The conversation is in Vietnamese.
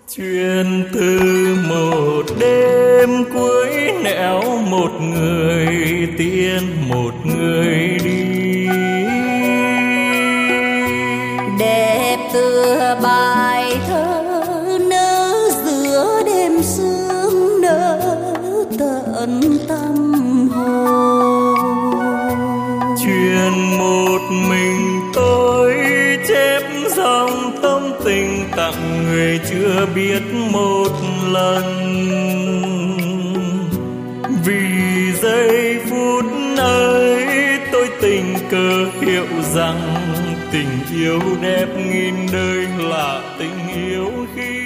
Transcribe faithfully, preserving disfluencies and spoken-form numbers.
Chuyện từ một đêm cuối nẻo một người tiên một người đi, đẹp tựa bài thơ nỡ giữa đêm sương nỡ tận tâm hồn. Chuyện một mình tôi chép dòng tâm tình tặng người chưa biết một lần, vì giây phút ấy tôi tình cờ hiểu rằng tình yêu đẹp nghìn đời là tình yêu khi